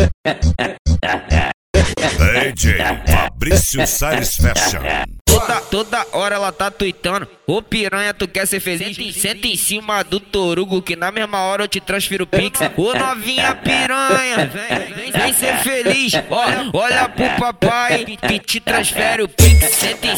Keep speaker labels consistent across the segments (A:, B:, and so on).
A: DJ Fabrício Salles Fashion.
B: Toda hora ela tá tuitando: ô piranha, tu quer ser feliz? Senta em cima do torugo que na mesma hora eu te transfiro o pix. Ô novinha piranha, vem ser feliz. Ó, olha pro papai que te transfere o pix. Senta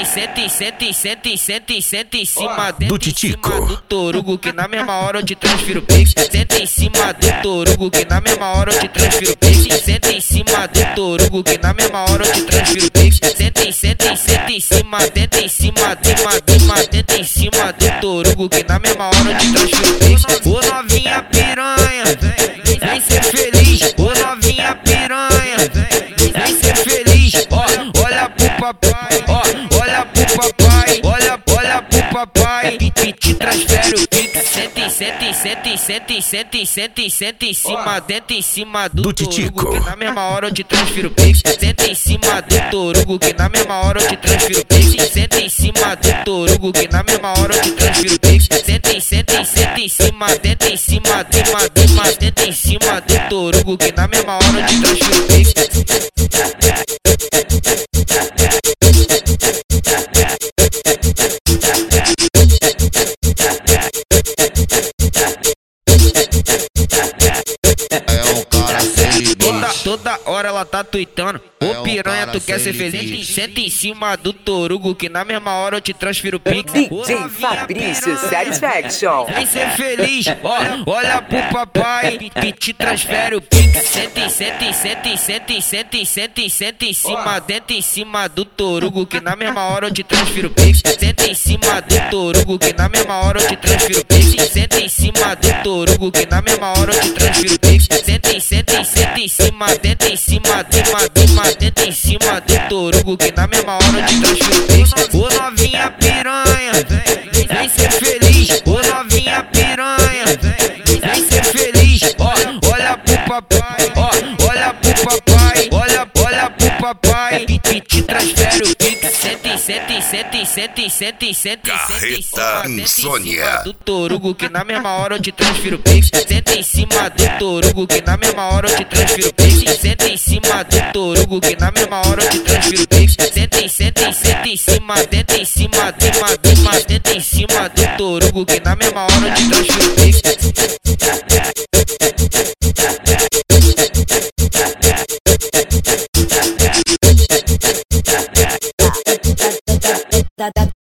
B: em cima
A: do Titico,
B: do torugo que na mesma hora eu te transfiro o pix. Senta em cima do torugo que na mesma hora eu te transfiro o pix. Senta em cima do torugo que na mesma hora eu te transfiro o pix. Senta em cima, tenta em cima do torugo que na mesma hora eu te transfiro o pix. Ô novinha piranha, vem ser feliz. Ô novinha piranha, vem ser feliz. Ó, olha pro papai, ó, olha pro papai, olha pro papai que te transfere o pix. Senta em cima do
A: Titico,
B: que na mesma hora eu te transfiro o pix. Senta em cima do torugo que na mesma hora eu te transfiro o pix. Senta em cima do torugo que na mesma hora eu te transfiro o pix. Tenta em cima do torugo que na mesma hora eu te transfiro o pix. Toda hora ela tá tuitando: ô piranha, tu quer ser feliz? Senta em cima do torugo que na mesma hora eu te transfiro o pix.
C: DJ Fabrício Salles Fashion.
B: Vem ser feliz. Ó, olha pro papai que te transfere o pix. Senta em cima do torugo que na mesma hora eu te transfiro o pix. Senta em cima do torugo que na mesma hora eu te transfiro o pix. Senta em cima do torugo que na mesma hora eu te transfiro o pix. Tenta em cima do torugo que na mesma hora eu te transfiro o pix. Ô novinha piranha, vem ser feliz. Ô novinha piranha, vem ser feliz. Ó, olha pro papai, ó, olha pro papai, olha pro papai que te transfere o pix. Senta
A: Carreta Insônia
B: do torugo que na mesma hora eu te transfiro o pix. Senta em cima do torugo que na mesma hora eu te transfiro o pix. Senta em cima do torugo que na mesma hora eu te transfiro o pix. Tenta em cima do torugo que na mesma hora eu te transfiro o pix.